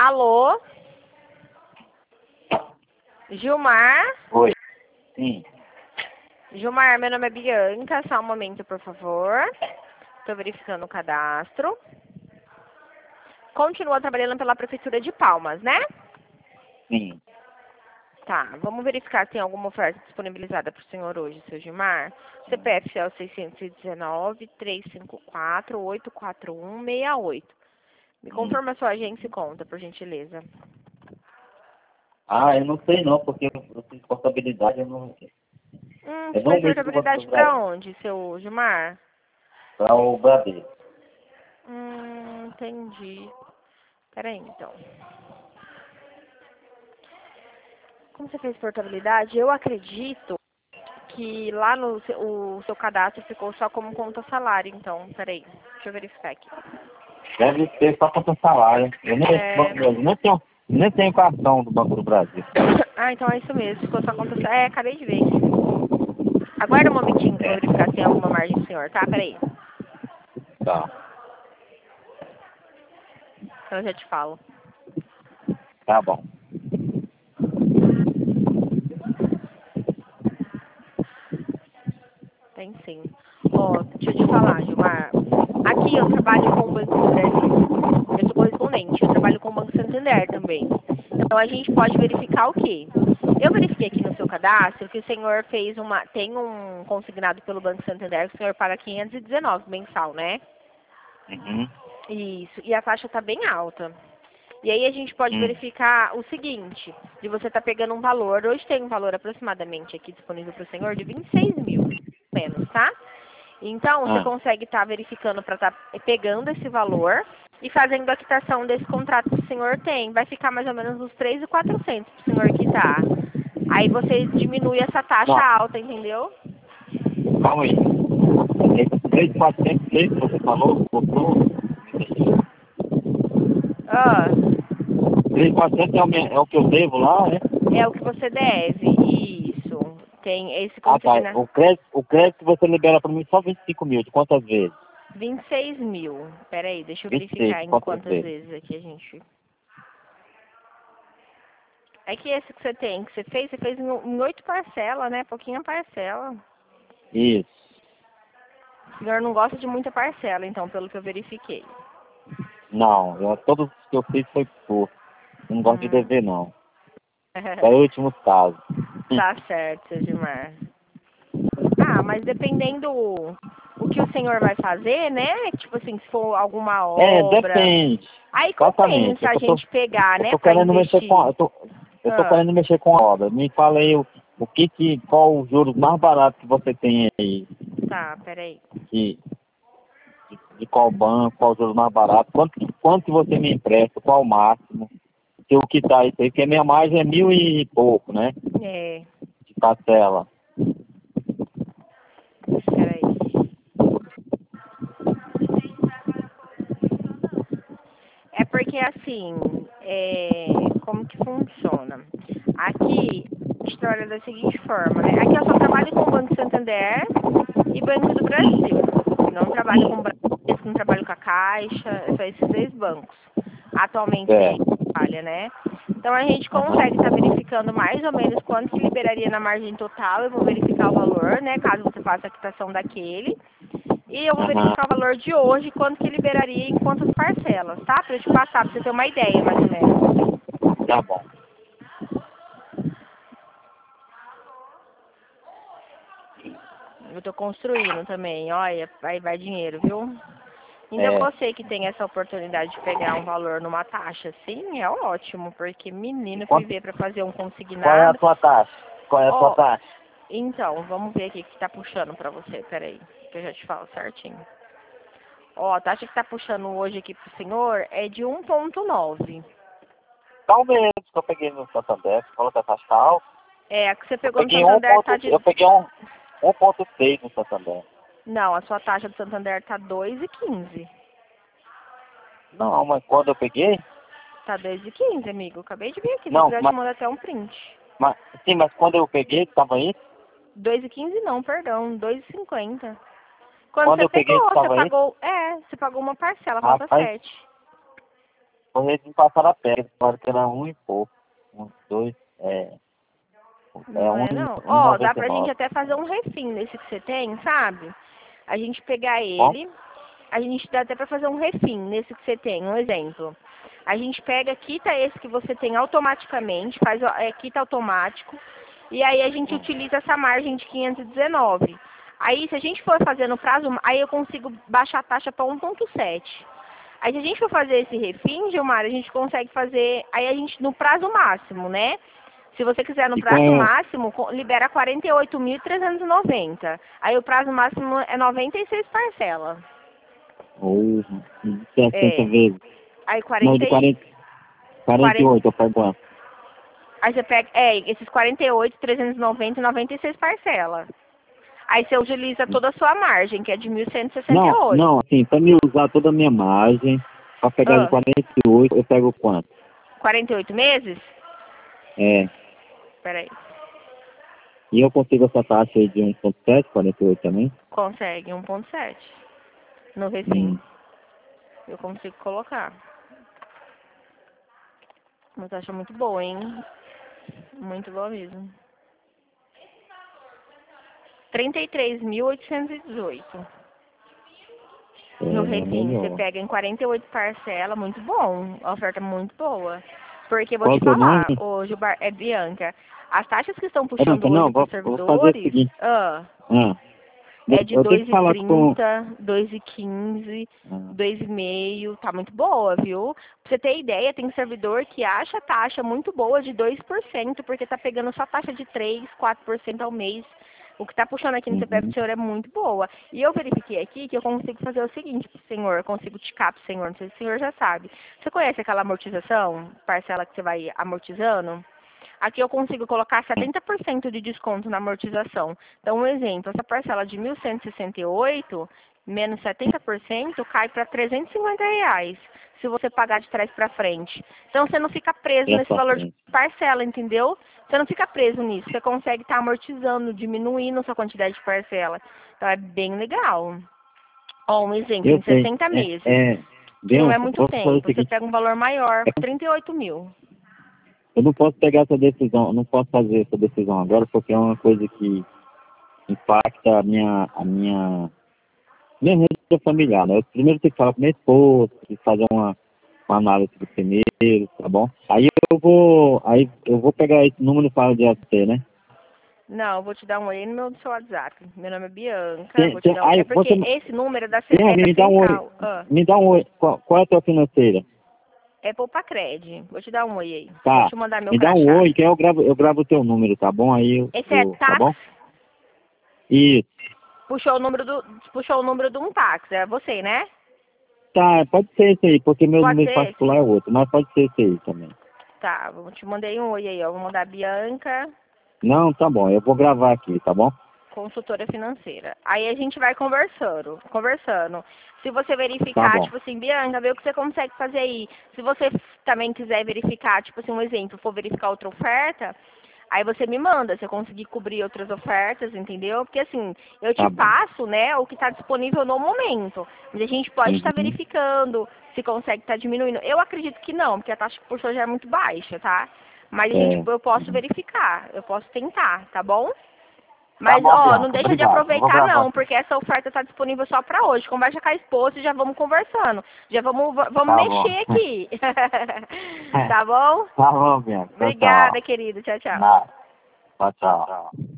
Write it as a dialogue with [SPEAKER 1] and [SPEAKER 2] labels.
[SPEAKER 1] Alô? Gilmar?
[SPEAKER 2] Oi. Sim.
[SPEAKER 1] Gilmar, meu nome é Bianca, só um momento, por favor. Estou verificando o cadastro. Continua trabalhando pela Prefeitura de Palmas, né?
[SPEAKER 2] Sim.
[SPEAKER 1] Tá, vamos verificar se tem alguma oferta disponibilizada para o senhor hoje, seu Gilmar. CPF é o 619-354-84168. Me confirma a sua agência e conta, por gentileza.
[SPEAKER 2] Eu não sei não, porque eu fiz portabilidade, eu não
[SPEAKER 1] Você faz portabilidade para onde, seu Gilmar?
[SPEAKER 2] para o Bradesco.
[SPEAKER 1] Entendi. Peraí, então. Como você fez portabilidade, eu acredito que lá no o seu cadastro ficou só como conta salário, então, peraí, deixa eu verificar aqui.
[SPEAKER 2] Deve ter só conta salário. Eu nem tenho cartão do Banco do Brasil.
[SPEAKER 1] Então é isso mesmo, ficou só conta salário. Acabei de ver. Aguarda um momentinho que eu vou verificar se tem alguma margem do senhor, tá? Peraí.
[SPEAKER 2] Tá.
[SPEAKER 1] Então eu já te falo.
[SPEAKER 2] Tá bom.
[SPEAKER 1] Tem sim. Deixa eu te falar, Gilmar. Aqui eu trabalho com o Banco do Brasil. Eu sou correspondente, eu trabalho com o Banco Santander também. Então a gente pode verificar o quê? Eu verifiquei aqui no seu cadastro que o senhor tem um consignado pelo Banco Santander que o senhor paga 519 mensal, né?
[SPEAKER 2] Uhum.
[SPEAKER 1] Isso. E a taxa está bem alta. E aí a gente pode verificar o seguinte, de você estar pegando um valor, hoje tem um valor aproximadamente aqui disponível para o senhor de 26 mil, menos, tá? Então, você consegue estar verificando para estar pegando esse valor e fazendo a quitação desse contrato que o senhor tem. Vai ficar mais ou menos uns 3.400 para o senhor quitar. Aí você diminui essa taxa alta, entendeu?
[SPEAKER 2] Calma aí. 3.400 que você falou? Botou? 3.400 é o que eu devo lá, né?
[SPEAKER 1] É o que você deve, isso. Tem esse consignado.
[SPEAKER 2] O crédito você libera para mim só 25 mil. De quantas vezes?
[SPEAKER 1] 26 mil. Peraí, deixa eu
[SPEAKER 2] 26,
[SPEAKER 1] verificar em
[SPEAKER 2] quantas
[SPEAKER 1] quantas vezes aqui a gente... É que esse que você tem, que você fez em 8 parcelas, né? Pouquinha parcela.
[SPEAKER 2] Isso.
[SPEAKER 1] O senhor não gosta de muita parcela, então, pelo que eu verifiquei.
[SPEAKER 2] Não, todos os que eu fiz foi por. Não gosto de dever, não. É o último caso.
[SPEAKER 1] Tá certo, seu Gilmar. Mas dependendo o que o senhor vai fazer, né? Tipo assim, se for alguma obra...
[SPEAKER 2] Depende.
[SPEAKER 1] Aí
[SPEAKER 2] Exatamente.
[SPEAKER 1] compensa a gente pegar, né?
[SPEAKER 2] Eu tô
[SPEAKER 1] Pra
[SPEAKER 2] querendo
[SPEAKER 1] investir.
[SPEAKER 2] eu tô querendo mexer com a obra. Me fala aí qual os juros mais baratos que você tem aí.
[SPEAKER 1] Tá, peraí.
[SPEAKER 2] De qual banco, qual os juros mais baratos, quanto que você me empresta, qual o máximo. Se o que tá isso aí, porque a minha margem é 1.000 e pouco, né? De parcela.
[SPEAKER 1] Peraí. É porque assim, como que funciona? Aqui, a gente trabalha da seguinte forma, né? Aqui eu só trabalho com o Banco Santander e Banco do Brasil. Não trabalho com o Bradesco, não trabalho com a Caixa, é só esses 2 bancos. Atualmente que a gente trabalha, né? Então a gente consegue estar verificando mais ou menos quanto se liberaria na margem total. Eu vou verificar o valor, né? Caso você faça a quitação daquele. E eu vou verificar o valor de hoje, quanto que liberaria em quantas parcelas, tá? Pra eu te passar, pra você ter uma ideia, mais ou menos.
[SPEAKER 2] Tá bom.
[SPEAKER 1] Eu tô construindo também, olha, vai dinheiro, viu? Então você que tem essa oportunidade de pegar um valor numa taxa assim, é ótimo, porque menino, fui ver pra fazer um consignado.
[SPEAKER 2] Qual é a tua taxa? Qual é a tua taxa?
[SPEAKER 1] Então, vamos ver aqui o que tá puxando pra você, peraí, que eu já te falo certinho. A taxa que tá puxando hoje aqui pro senhor é de 1,9.
[SPEAKER 2] Talvez, que eu peguei no Santander, você falou que a taxa tá alta.
[SPEAKER 1] A que você pegou no Santander tá de...
[SPEAKER 2] Eu peguei 1,6 no Santander.
[SPEAKER 1] Não, a sua taxa do Santander tá 2,15.
[SPEAKER 2] Não, mas quando eu peguei...
[SPEAKER 1] Tá 2,15, amigo. Acabei de ver aqui,
[SPEAKER 2] Não,
[SPEAKER 1] eu te mando até um print.
[SPEAKER 2] Mas quando eu peguei, tava isso?
[SPEAKER 1] 2,15 não, perdão, 2,50.
[SPEAKER 2] Quando
[SPEAKER 1] você
[SPEAKER 2] eu peguei,
[SPEAKER 1] pegou,
[SPEAKER 2] tava
[SPEAKER 1] você pagou... você pagou uma parcela, falta
[SPEAKER 2] Rapaz,
[SPEAKER 1] 7.
[SPEAKER 2] Depois eles me passaram a pedra, agora que era um e pouco. Uns dois,
[SPEAKER 1] Não é não. Ó, dá pra gente até fazer um refim nesse que você tem, sabe? A gente pegar ele, a gente dá até pra fazer um refim nesse que você tem, um exemplo. A gente pega, quita esse que você tem automaticamente, faz quita automático, e aí a gente utiliza essa margem de 519. Aí, se a gente for fazer no prazo, aí eu consigo baixar a taxa para 1,7. Aí, se a gente for fazer esse refim, Gilmar, a gente consegue fazer, aí a gente, no prazo máximo, né? Se você quiser no prazo máximo, libera 48.390. Aí o prazo máximo é 96 parcelas.
[SPEAKER 2] 60 vezes.
[SPEAKER 1] Aí
[SPEAKER 2] 48, eu pego.
[SPEAKER 1] Aí você pega, esses 48, 390 e 96 parcelas. Aí você utiliza toda a sua margem, que é de 1.168.
[SPEAKER 2] Não, assim, pra me usar toda a minha margem, pra pegar de 48, eu pego quanto?
[SPEAKER 1] 48 meses?
[SPEAKER 2] É.
[SPEAKER 1] Peraí.
[SPEAKER 2] E eu consigo essa taxa aí de 1,7, 48 também?
[SPEAKER 1] Consegue, 1,7. No refim. Eu consigo colocar. Uma taxa muito boa, hein? Muito boa mesmo. 33.818. No refim, você pega em 48 parcelas, muito bom. A oferta é muito boa. Porque vou te falar, ô Gilmar, é Bianca, as taxas que estão puxando hoje para os servidores é de 2,30, 2,15, 2,5, tá muito boa, viu? Pra você ter ideia, tem servidor que acha a taxa muito boa de 2%, porque tá pegando só taxa de 3, 4% ao mês. O que tá puxando aqui no CPF do senhor é muito boa. E eu verifiquei aqui que eu consigo fazer o seguinte pro senhor, eu consigo ticar pro senhor, não sei se o senhor já sabe. Você conhece aquela amortização, parcela que você vai amortizando? Aqui eu consigo colocar 70% de desconto na amortização. Então, um exemplo, essa parcela de 1.168, menos 70%, cai para R$350, se você pagar de trás para frente. Então, você não fica preso nesse valor de parcela, entendeu? Você não fica preso nisso. Você consegue estar amortizando, diminuindo a sua quantidade de parcela. Então, é bem legal. Ó, um exemplo, em 60 meses. Que não é muito tempo. Você pega um valor maior, 38 mil.
[SPEAKER 2] Eu não posso pegar essa decisão, não posso fazer essa decisão agora, porque é uma coisa que impacta a minha rede familiar, né? Eu primeiro tenho que falar com minha esposa, tenho que fazer uma análise do primeiro, tá bom? Aí eu vou pegar esse número para o DST, né?
[SPEAKER 1] Não, eu vou te dar um oi no meu seu WhatsApp. Meu nome é Bianca. Vou te dar um oi. É porque esse número é da Central.
[SPEAKER 2] Me dá um oi. Qual é a tua financeira?
[SPEAKER 1] É Poupacred. Vou te dar um oi aí.
[SPEAKER 2] Tá.
[SPEAKER 1] Vou te mandar meu
[SPEAKER 2] Me dá um oi que eu gravo o teu número, tá bom? Aí
[SPEAKER 1] esse é táxi?
[SPEAKER 2] Tá bom? Isso.
[SPEAKER 1] Puxou o número de um táxi. É você, né?
[SPEAKER 2] Tá, pode ser esse aí, porque meu número particular é outro, mas pode ser esse aí também.
[SPEAKER 1] Tá, eu te mandei um oi aí, ó. Vou mandar Bianca.
[SPEAKER 2] Não, tá bom, eu vou gravar aqui, tá bom?
[SPEAKER 1] Consultora financeira. Aí a gente vai conversando. Se você verificar, tipo assim, Bianca, vê o que você consegue fazer aí. Se você também quiser verificar, tipo assim, um exemplo, for verificar outra oferta, aí você me manda, se eu conseguir cobrir outras ofertas, entendeu? Porque assim, eu te passo, né, o que está disponível no momento. Mas a gente pode estar verificando se consegue estar diminuindo. Eu acredito que não, porque a taxa que puxou já é muito baixa, tá? Mas eu posso verificar, eu posso tentar, tá bom? Mas, ó, não deixa de aproveitar não, porque essa oferta está disponível só para hoje. Conversa com a esposa e já vamos conversando. Já vamos mexer aqui. Tá bom?
[SPEAKER 2] Tá bom, Bianca.
[SPEAKER 1] Obrigada, querido. Tchau, tchau.
[SPEAKER 2] Tchau, tchau.